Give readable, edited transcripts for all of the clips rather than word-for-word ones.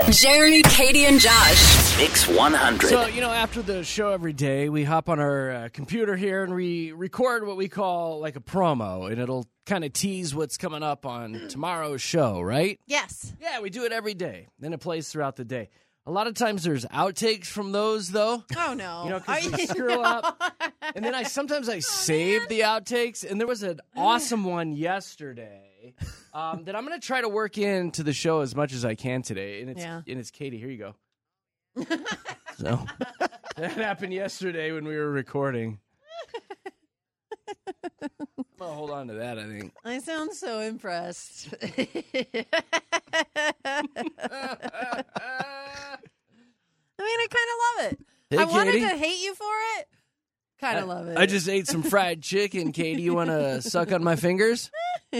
Jeremy, Katie, and Josh. Mix 100. So, after the show every day, we hop on our computer here and we record what we call like a promo, and it'll kind of tease what's coming up on tomorrow's show, right? Yes. Yeah, we do it every day. Then it plays throughout the day. A lot of times there's outtakes from those, though. Oh, no. Because we screw up. And then sometimes I save the outtakes, and there was an awesome one yesterday that I'm going to try to work into the show as much as I can today. And it's Katie. Here you go. So that happened yesterday when we were recording. I'm going to hold on to that, I think. I sound so impressed. I kind of love it. Hey, I wanted Katie. to hate you for it. Kind of love it. I just ate some fried chicken. Katie, you want to suck on my fingers? Yeah.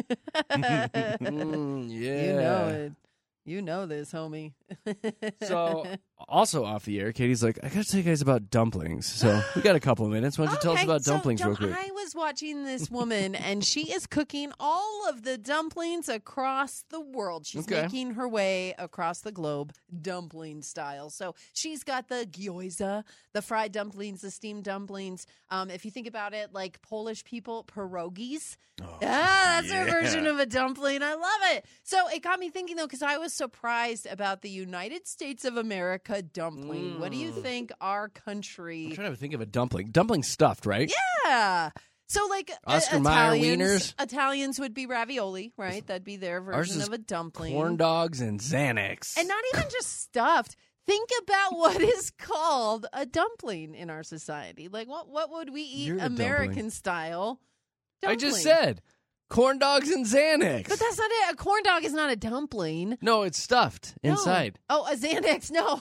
You know it. You know this, homie. So, also off the air, Katie's like, I got to tell you guys about dumplings. So, we got a couple of minutes. Why don't you tell us about dumplings real quick? I was watching this woman, and she is cooking all of the dumplings across the world. She's making her way across the globe, dumpling style. So, she's got the gyoza, the fried dumplings, the steamed dumplings. If you think about it, like Polish people, pierogies. That's their version of a dumpling. I love it. So, it got me thinking, though, because I was surprised about the United States of America dumpling. What do you think our country... I'm trying to think of a dumpling. Dumpling stuffed, right? Yeah. So, like, Oscar Mayer wieners? Italians would be ravioli, right? That'd be their version of a dumpling. Corn dogs and Xanax. And not even just stuffed. Think about what is called a dumpling in our society. Like, what would we eat American style? Dumpling. I just said corn dogs and Xanax. But that's not it. A corn dog is not a dumpling. No, it's stuffed inside. Oh, a Xanax, no.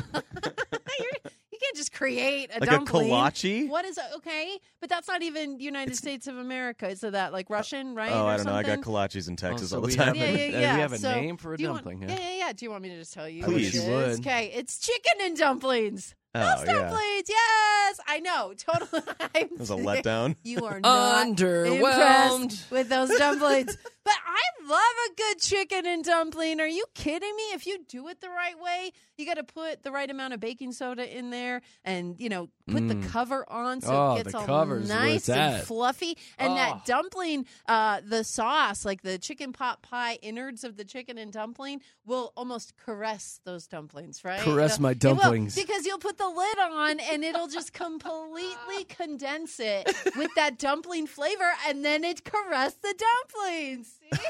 You can't just create a like dumpling. Like a kolache? What is okay? But that's not even United States of America. Is that like Russian, right? Oh, I don't something? know. I got kolaches in Texas all the we time. have Yeah. we have a So, name for a dumpling. Yeah. Do you want me to just tell you? Please. What it You would. is? Okay, it's chicken and dumplings. Oh, Those dumplings, yes, I know, totally. It was a letdown. You are not Underwhelmed impressed with those dumplings. But I love a good chicken and dumpling. Are you kidding me? If you do it the right way, you got to put the right amount of baking soda in there and, put the cover on so it gets all nice and fluffy. And that dumpling, the sauce, like the chicken pot pie innards of the chicken and dumpling, will almost caress those dumplings, right? Caress my dumplings. Because you'll put the lid on and it'll just completely condense it with that dumpling flavor, and then it caressed the dumplings.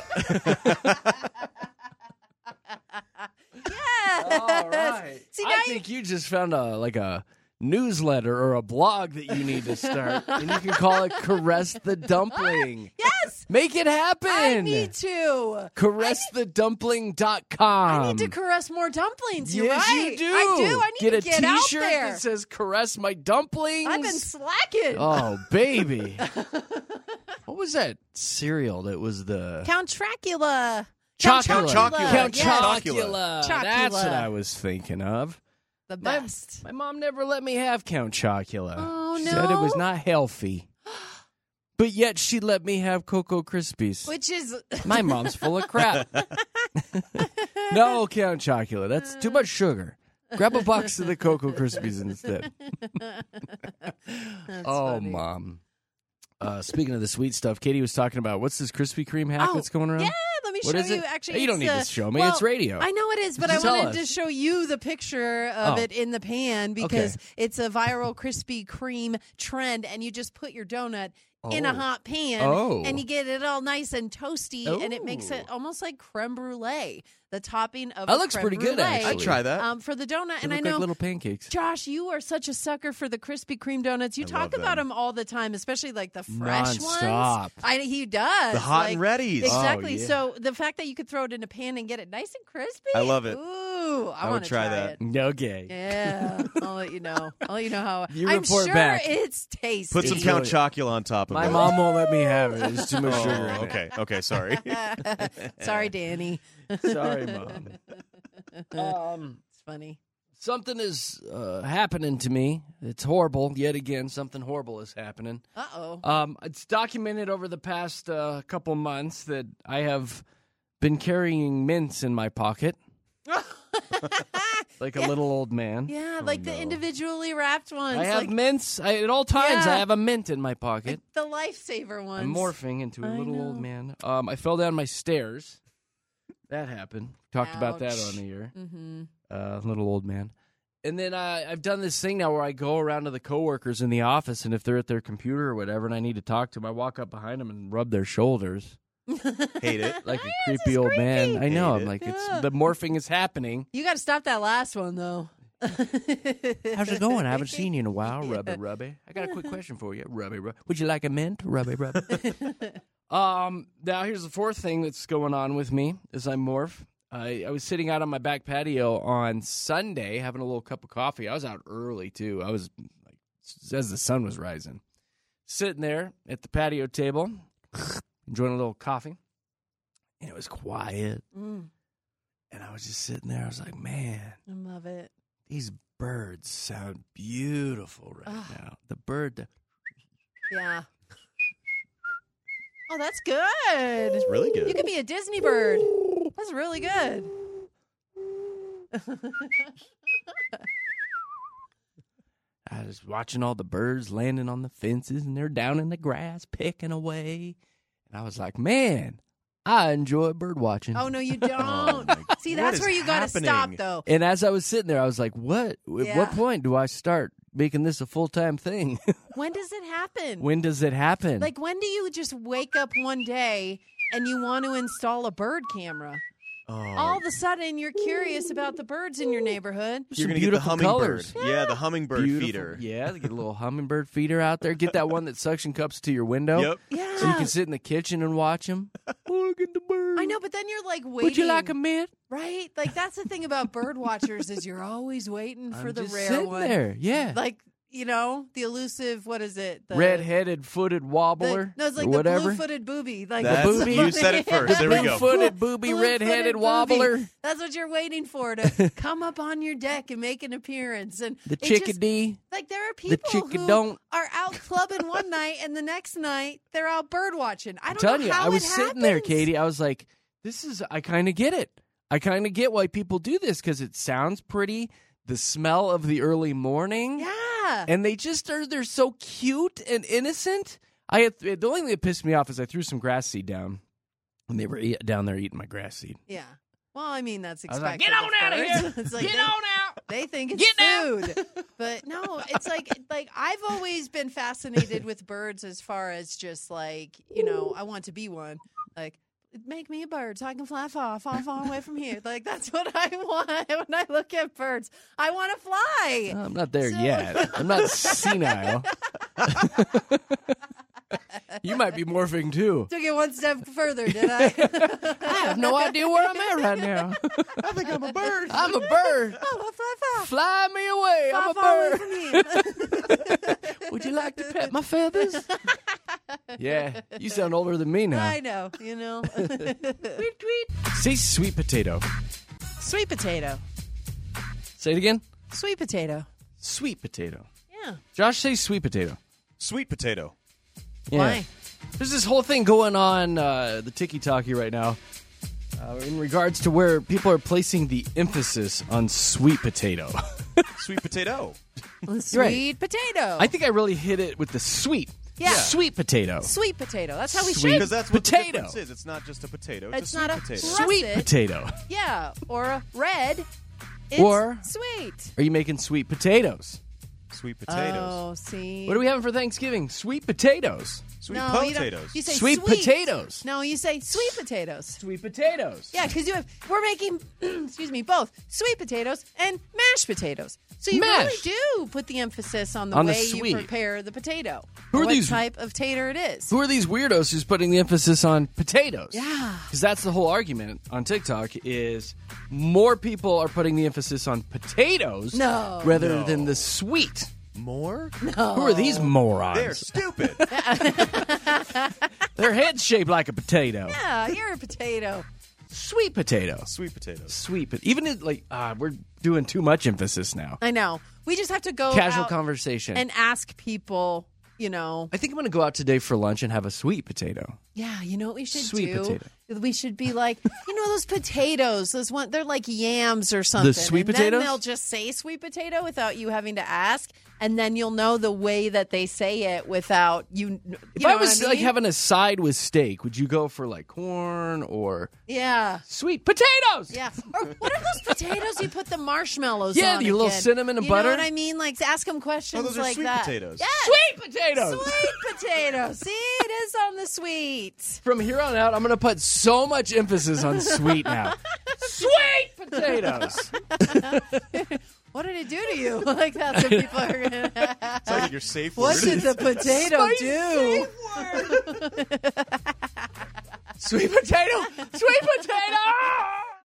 Yes. All right. See, I think you just found a newsletter or a blog that you need to start, and you can call it Caress the Dumpling. Yes. Make it happen. I need to. CaressTheDumpling.com. I need to caress more dumplings. You're Yes, right. you do. I do. I need Get to get out T-shirt there. that says "Caress my dumplings." I've been slacking. Oh, baby. What was that cereal that was the Count Chocula. Chocula? Chocula. Count Yes. Chocula. Chocula. That's what I was thinking of. The best. My mom never let me have Count Chocula. Oh, She said it was no? not healthy. But yet she let me have Cocoa Krispies. Which is... My mom's full of crap. No Count Chocula. That's too much sugar. Grab a box of the Cocoa Krispies instead. funny. Mom. Speaking of the sweet stuff, Katie was talking about what's this Krispy Kreme hack that's going around? Yeah, let me What show is you. it? Actually, You don't it's, need to show me. well, It's radio. I know it is, but I Just tell wanted us. to show you the picture of it in the pan because it's a viral Krispy Kreme trend, and you just put your donut in a hot pan, and you get it all nice and toasty, and it makes it almost like creme brulee. The topping of That looks creme pretty good, brulee, actually. I'd try that. for the donut. They And I look know like little pancakes. Josh, you are such a sucker for the Krispy Kreme donuts. You talk about them all the time, especially like the fresh Non-stop. ones. He does. The hot like, and readies. Exactly. Oh, yeah. So the fact that you could throw it in a pan and get it nice and crispy. I love it. Ooh, I would want to try it. that. Okay. Yeah, I'll let you know. I'll let you know how. You I'm report sure back. it's tasty. Put some It's Count really- Chocula on top of My it. mom won't let me have it. There's too much sugar in Oh, it. okay, sorry. Sorry, Danny. Sorry, Mom. It's funny. Something is happening to me. It's horrible. Yet again, something horrible is happening. Uh-oh. It's documented over the past couple months that I have been carrying mints in my pocket. Like a little old man. Yeah, like the individually wrapped ones. I have mints. At all times, I have a mint in my pocket. The lifesaver ones. I'm morphing into a little old man. I fell down my stairs. That happened. Talked about that on the air. Mm-hmm. Little old man. And then I've done this thing now where I go around to the coworkers in the office, and if they're at their computer or whatever, and I need to talk to them, I walk up behind them and rub their shoulders. Hate it. Like a creepy old man. I know. Hate I'm it. like, the morphing is happening. You got to stop that last one, though. How's it going? I haven't seen you in a while. Rubby. I got a quick question for you. Rubby. Would you like a mint? Rubby. Now, here's the fourth thing that's going on with me as I morph. I was sitting out on my back patio on Sunday having a little cup of coffee. I was out early, too. I was, like, as the sun was rising. Sitting there at the patio table, enjoying a little coffee. And it was quiet. And I was just sitting there. I was like, man. I love it. These birds sound beautiful right now. The bird. Yeah. Oh, that's good. It's really good. You could be a Disney bird. That's really good. I was watching all the birds landing on the fences, and they're down in the grass pecking away. And I was like, man, I enjoy bird watching. Oh, no, you don't. See, that's where you got to stop, though. And as I was sitting there, I was like, what? At what point do I start making this a full-time thing? When does it happen? When does it happen? Like, when do you just wake up one day and you want to install a bird camera? All of a sudden, you're curious about the birds in your neighborhood. You're going to get the hummingbird. Colors. Yeah, the hummingbird feeder. Yeah, get a little hummingbird feeder out there. Get that one that suction cups to your window. Yep. Yeah. So you can sit in the kitchen and watch them. Look at the bird. I know, but then you're like waiting. Would you like a mint? Right? Like, that's the thing about bird watchers is you're always waiting for the just rare sitting one. there. Yeah. Like, you know, the elusive, what is it? The Red-headed footed wobbler. No, it's like or the whatever. blue-footed booby. Like That's, booby. You said it first. There we go. Blue-footed booby, red-headed Blue-footed wobbler. booby. That's what you're waiting for, to come up on your deck and make an appearance. And The it just- chickadee. like, there are people who chickadon't. are out clubbing one night and the next night they're out bird watching. I I'm don't telling know you, how I was it sitting there, happens. Katie. I was like, I kind of get it. I kind of get why people do this because it sounds pretty. The smell of the early morning. Yeah. And they just they're so cute and innocent. The only thing that pissed me off is I threw some grass seed down, and they were down there eating my grass seed. Yeah. Well, I mean, that's I was expected. like, get on out of here! It's like Get on out! They think it's food. But no, it's like I've always been fascinated with birds as far as just like, you know, I want to be one. Like, make me a bird so I can fly far away from here. Like, that's what I want when I look at birds. I want to fly. I'm not there yet. I'm not senile. You might be morphing too. Took it one step further, did I? I have no idea where I'm at right now. I think I'm a bird. I'm a bird. Oh, I'll fly far. Fly me away. I'm a Far away bird. from here. Would you like to pet my feathers? Yeah, you sound older than me now. I know, you know. Tweet, tweet. Say sweet potato. Sweet potato. Say it again. Sweet potato. Sweet potato. Yeah. Josh, say sweet potato. Sweet potato. Yeah. Why? There's this whole thing going on the Tiki-Talkie right now in regards to where people are placing the emphasis on sweet potato. Sweet potato. Sweet potato. I think I really hit it with the sweet. Yeah. Sweet potato. Sweet potato. That's how we Sweet should. Because that's what Potato. the difference is. It's not just a potato. It's a not sweet a potato. russet. Sweet potato. Yeah. Or a red. It's Or- sweet. Are you making sweet potatoes? Sweet potatoes. Oh, see. What are we having for Thanksgiving? Sweet potatoes. Sweet No, you don't- potatoes. You say Sweet potatoes. No, you say sweet potatoes. Sweet potatoes. Yeah, because we're making, excuse me, both sweet potatoes and mashed potatoes. So you Mash. really do put the emphasis on the On the way you sweet. prepare the potato. Who or are what these- type of tater it is. Who are these weirdos who's putting the emphasis on potatoes? Yeah. Because that's the whole argument on TikTok is more people are putting the emphasis on potatoes No. rather No. than the sweet. More? Who are these morons? They're stupid. Their head's shaped like a potato. Yeah, you're a potato. Sweet potato. Sweet potatoes. Sweet, but even in, like we're doing too much emphasis now. I know. We just have to go Casual out conversation. and ask people, you know. I think I'm going to go out today for lunch and have a sweet potato. Yeah, you know what we should Sweet do? potato. We should be like, those potatoes, they're like yams or something. The sweet and potatoes? Then they'll just say sweet potato without you having to ask. And then you'll know the way that they say it without you. If I was like having a side with steak, would you go for like corn or sweet potatoes? Yeah. Or what are those potatoes you put the marshmallows on? Yeah, the little cinnamon and butter. You know what I mean? Like ask them questions those are like sweet that. potatoes. Yeah. Sweet potatoes. Sweet potatoes. See, it is on the sweet. From here on out, I'm going to put so much emphasis on sweet now. Sweet potatoes. What did it do to you? Like that's what people are going to It's like your safe What word. did the potato do? Sweet potato. Sweet potato.